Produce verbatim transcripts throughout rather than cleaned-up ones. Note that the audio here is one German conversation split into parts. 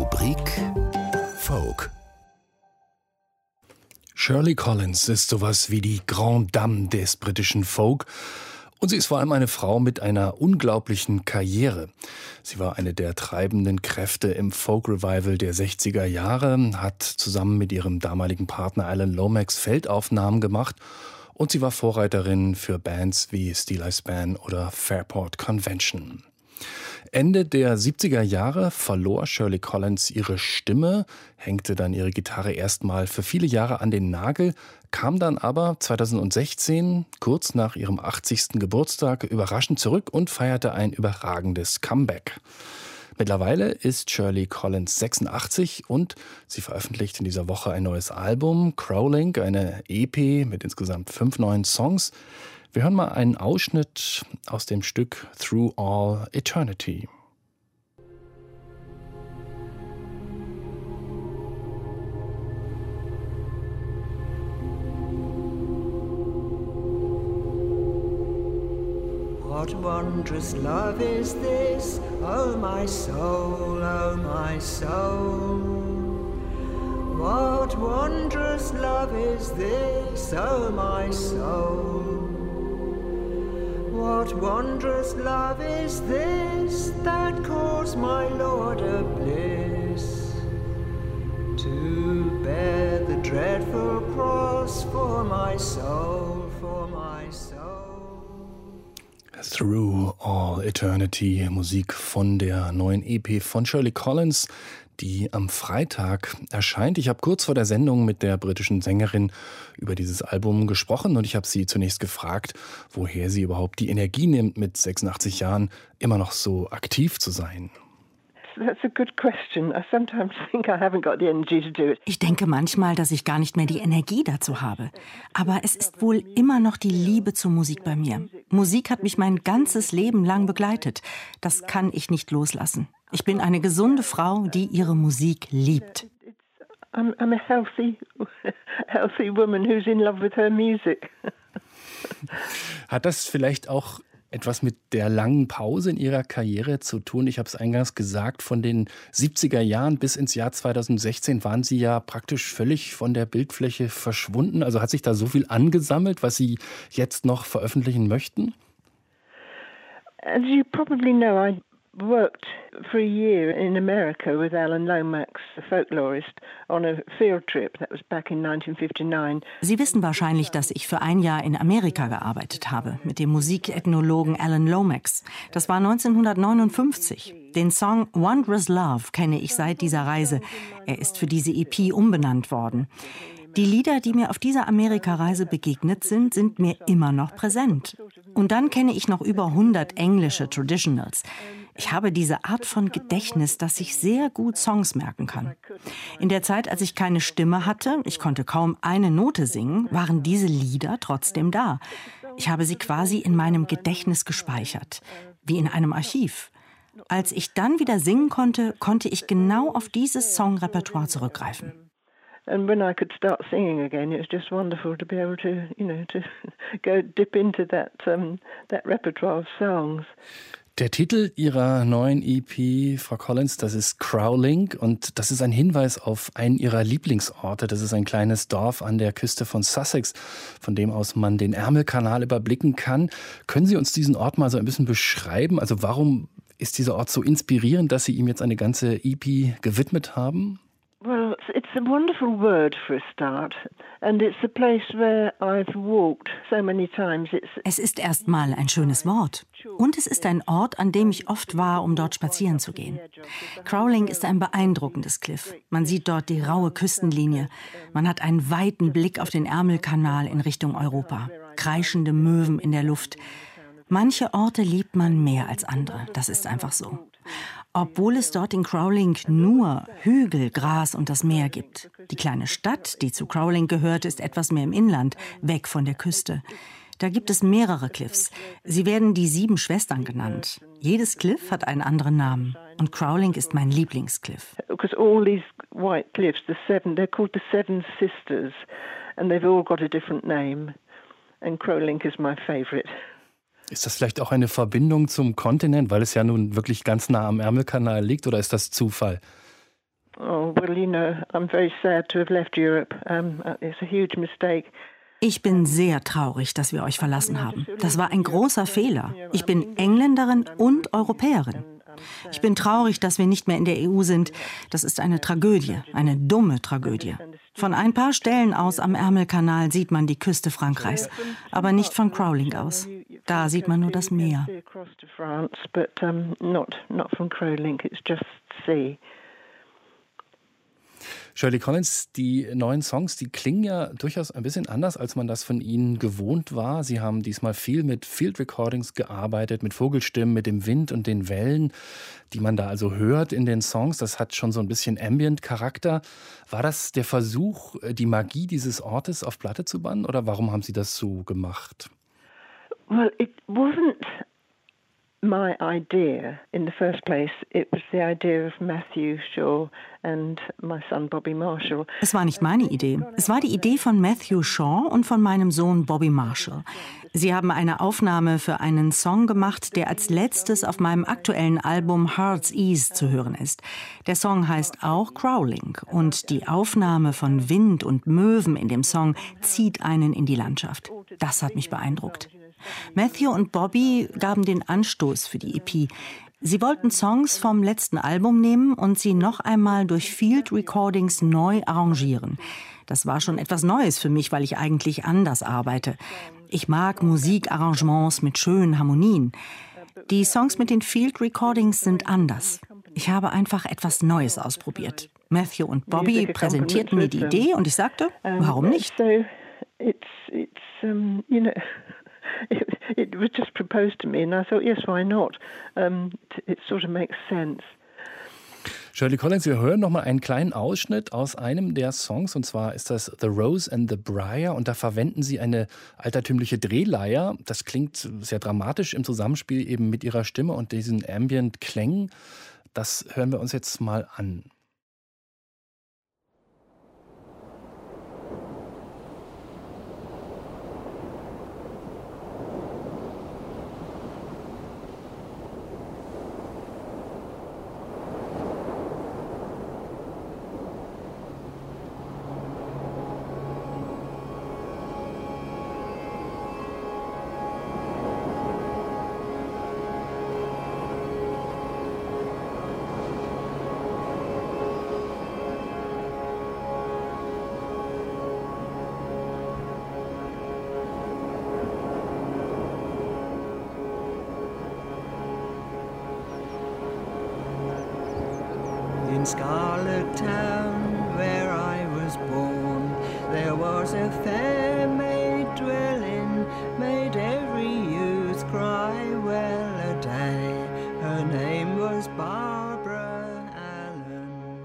Rubrik Folk. Shirley Collins ist sowas wie die Grande Dame des britischen Folk. Und sie ist vor allem eine Frau mit einer unglaublichen Karriere. Sie war eine der treibenden Kräfte im Folk-Revival der sechziger Jahre, hat zusammen mit ihrem damaligen Partner Alan Lomax Feldaufnahmen gemacht und sie war Vorreiterin für Bands wie Steeleye Span oder Fairport Convention. Ende der siebziger Jahre verlor Shirley Collins ihre Stimme, hängte dann ihre Gitarre erstmal für viele Jahre an den Nagel, kam dann aber zweitausendsechzehn, kurz nach ihrem achtzigsten Geburtstag, überraschend zurück und feierte ein überragendes Comeback. Mittlerweile ist Shirley Collins sechsundachtzig und sie veröffentlicht in dieser Woche ein neues Album, Crawling, eine E P mit insgesamt fünf neuen Songs. Wir hören mal einen Ausschnitt aus dem Stück Through All Eternity. What wondrous love is this, oh my soul, oh my soul. What wondrous love is this, oh my soul. What wondrous love is this that calls my Lord of bliss to bear the dreadful cross for my soul, for my soul. Through All Eternity, Musik von der neuen E P von Shirley Collins, die am Freitag erscheint. Ich habe kurz vor der Sendung mit der britischen Sängerin über dieses Album gesprochen und ich habe sie zunächst gefragt, woher sie überhaupt die Energie nimmt, mit sechsundachtzig Jahren immer noch so aktiv zu sein. That's a good question. I sometimes think I haven't got the energy to do it. Ich denke manchmal, dass ich gar nicht mehr die Energie dazu habe. Aber es ist wohl immer noch die Liebe zur Musik bei mir. Musik hat mich mein ganzes Leben lang begleitet. Das kann ich nicht loslassen. Ich bin eine gesunde Frau, die ihre Musik liebt. I'm, I'm a healthy, healthy woman who's in love with her music. Hat das vielleicht auch etwas mit der langen Pause in ihrer Karriere zu tun? Ich habe es eingangs gesagt, von den siebziger Jahren bis ins Jahr zweitausendsechzehn waren Sie ja praktisch völlig von der Bildfläche verschwunden. Also hat sich da so viel angesammelt, was Sie jetzt noch veröffentlichen möchten? As you probably know, I worked for a year in America with Alan Lomax, the folklorist, on a field trip. That was back in nineteen fifty-nine. Sie wissen wahrscheinlich, dass ich für ein Jahr in Amerika gearbeitet habe, mit dem Musikethnologen Alan Lomax. Das war neunzehnhundertneunundfünfzig. Den Song Wondrous Love kenne ich seit dieser Reise. Er ist für diese E P umbenannt worden. Die Lieder, die mir auf dieser Amerikareise begegnet sind, sind mir immer noch präsent. Und dann kenne ich noch über hundert englische Traditionals. Ich habe diese Art von Gedächtnis, dass ich sehr gut Songs merken kann. In der Zeit, als ich keine Stimme hatte, ich konnte kaum eine Note singen, waren diese Lieder trotzdem da. Ich habe sie quasi in meinem Gedächtnis gespeichert, wie in einem Archiv. Als ich dann wieder singen konnte, konnte ich genau auf dieses Songrepertoire zurückgreifen. And when I could start singing again, it was just wonderful to be able to, you know, to go dip into that um, that repertoire of songs. Der Titel Ihrer neuen E P, Frau Collins, das ist Crawling und das ist ein Hinweis auf einen Ihrer Lieblingsorte. Das ist ein kleines Dorf an der Küste von Sussex, von dem aus man den Ärmelkanal überblicken kann. Können Sie uns diesen Ort mal so ein bisschen beschreiben? Also warum ist dieser Ort so inspirierend, dass Sie ihm jetzt eine ganze E P gewidmet haben? Well, it's a wonderful word for a start, and it's a place where I've walked so many times. It's Es ist erstmal ein schönes Wort. Und es ist ein Ort, an dem ich oft war, um dort spazieren zu gehen. Crawling ist ein beeindruckendes Cliff. Man sieht dort die raue Küstenlinie. Man hat einen weiten Blick auf den Ärmelkanal in Richtung Europa. Kreischende Möwen in der Luft. Manche Orte liebt man mehr als andere. Das ist einfach so. Obwohl es dort in Crawling nur Hügel, Gras und das Meer gibt. Die kleine Stadt, die zu Crawling gehört, ist etwas mehr im Inland, weg von der Küste. Da gibt es mehrere Cliffs. Sie werden die sieben Schwestern genannt. Jedes Cliff hat einen anderen Namen. Und Crawling ist mein Lieblingscliff. Because all these white cliffs, the seven, they're called the Seven Sisters, and they've all got a different name. And Crawling is my favorite. Ist das vielleicht auch eine Verbindung zum Kontinent, weil es ja nun wirklich ganz nah am Ärmelkanal liegt, oder ist das Zufall? Oh, well, you know, I'm very sad to have left Europe. Um, it's a huge mistake. Ich bin sehr traurig, dass wir euch verlassen haben. Das war ein großer Fehler. Ich bin Engländerin und Europäerin. Ich bin traurig, dass wir nicht mehr in der E U sind. Das ist eine Tragödie, eine dumme Tragödie. Von ein paar Stellen aus am Ärmelkanal sieht man die Küste Frankreichs, aber nicht von Crowlink aus. Da sieht man nur das Meer. Shirley Collins, die neuen Songs, die klingen ja durchaus ein bisschen anders, als man das von Ihnen gewohnt war. Sie haben diesmal viel mit Field Recordings gearbeitet, mit Vogelstimmen, mit dem Wind und den Wellen, die man da also hört in den Songs. Das hat schon so ein bisschen Ambient-Charakter. War das der Versuch, die Magie dieses Ortes auf Platte zu bannen, oder warum haben Sie das so gemacht? Well, it wasn't my idea in the first place. It was the idea of Matthew Shaw and my son Bobby Marshall. Es war nicht meine Idee. Es war die Idee von Matthew Shaw und von meinem Sohn Bobby Marshall. Sie haben eine Aufnahme für einen Song gemacht, der als letztes auf meinem aktuellen Album Heart's Ease zu hören ist. Der Song heißt auch Crowlink und die Aufnahme von Wind und Möwen in dem Song zieht einen in die Landschaft. Das hat mich beeindruckt. Matthew und Bobby gaben den Anstoß für die E P. Sie wollten Songs vom letzten Album nehmen und sie noch einmal durch Field Recordings neu arrangieren. Das war schon etwas Neues für mich, weil ich eigentlich anders arbeite. Ich mag Musikarrangements mit schönen Harmonien. Die Songs mit den Field Recordings sind anders. Ich habe einfach etwas Neues ausprobiert. Matthew und Bobby präsentierten mir die Idee und ich sagte, warum nicht? It, it was just proposed to me and I thought, yes, why not? Um, it sort of makes sense. Shirley Collins, wir hören noch mal einen kleinen Ausschnitt aus einem der Songs, und zwar ist das The Rose and the Briar, und da verwenden Sie eine altertümliche Drehleier. Das klingt sehr dramatisch im Zusammenspiel eben mit Ihrer Stimme und diesen Ambient-Klängen. Das hören wir uns jetzt mal an. In Scarlet Town, where I was born, there was a fair maid dwelling, made every youth cry well a day. Her name was Barbara Allen.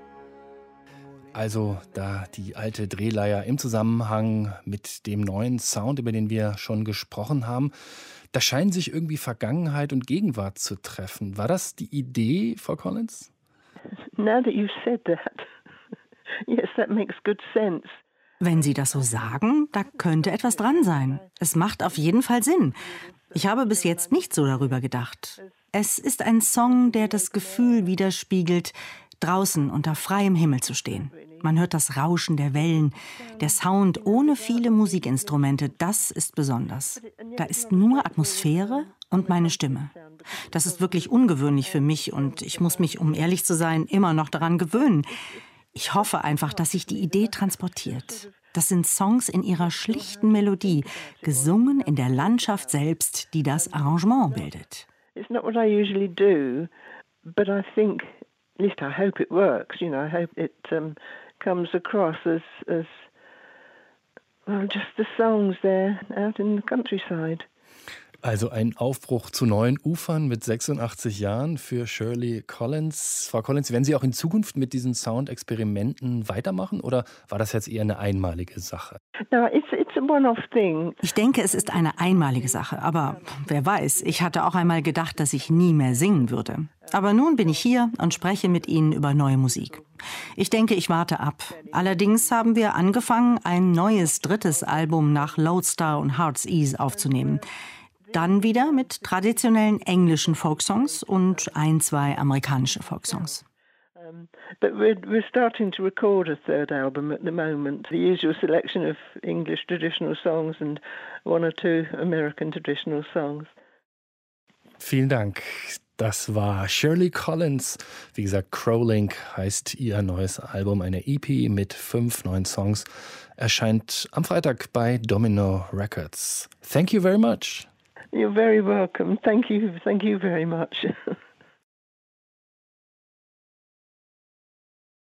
Also da die alte Drehleier im Zusammenhang mit dem neuen Sound, über den wir schon gesprochen haben, da scheinen sich irgendwie Vergangenheit und Gegenwart zu treffen. War das die Idee, Frau Collins? Now that you've said that, yes, that makes good sense. Wenn Sie das so sagen, da könnte etwas dran sein. Es macht auf jeden Fall Sinn. Ich habe bis jetzt nicht so darüber gedacht. Es ist ein Song, der das Gefühl widerspiegelt, draußen unter freiem Himmel zu stehen. Man hört das Rauschen der Wellen, der Sound ohne viele Musikinstrumente, das ist besonders. Da ist nur Atmosphäre und meine Stimme. Das ist wirklich ungewöhnlich für mich und ich muss mich, um ehrlich zu sein, immer noch daran gewöhnen. Ich hoffe einfach, dass sich die Idee transportiert. Das sind Songs in ihrer schlichten Melodie, gesungen in der Landschaft selbst, die das Arrangement bildet. It's not what I usually do, but I think, at least I hope it works, you know, I hope it um, comes across as, as, well, just the songs there out in the countryside. Also ein Aufbruch zu neuen Ufern mit sechsundachtzig Jahren für Shirley Collins. Frau Collins, werden Sie auch in Zukunft mit diesen Soundexperimenten weitermachen oder war das jetzt eher eine einmalige Sache? No, it's, it's a one-off thing. Ich denke, es ist eine einmalige Sache, aber wer weiß, ich hatte auch einmal gedacht, dass ich nie mehr singen würde. Aber nun bin ich hier und spreche mit Ihnen über neue Musik. Ich denke, ich warte ab. Allerdings haben wir angefangen, ein neues drittes Album nach Lodestar und Heart's Ease aufzunehmen. Dann wieder mit traditionellen englischen Folksongs und ein, zwei amerikanische Folksongs. Um, But we're, we're starting to record a third album at the moment. The usual selection of English traditional songs and one or two American traditional songs. Vielen Dank. Das war Shirley Collins. Wie gesagt, Crowlink heißt ihr neues Album, eine E P mit fünf neuen Songs. Erscheint am Freitag bei Domino Records. Thank you very much. You're very welcome. Thank you. Thank you very much.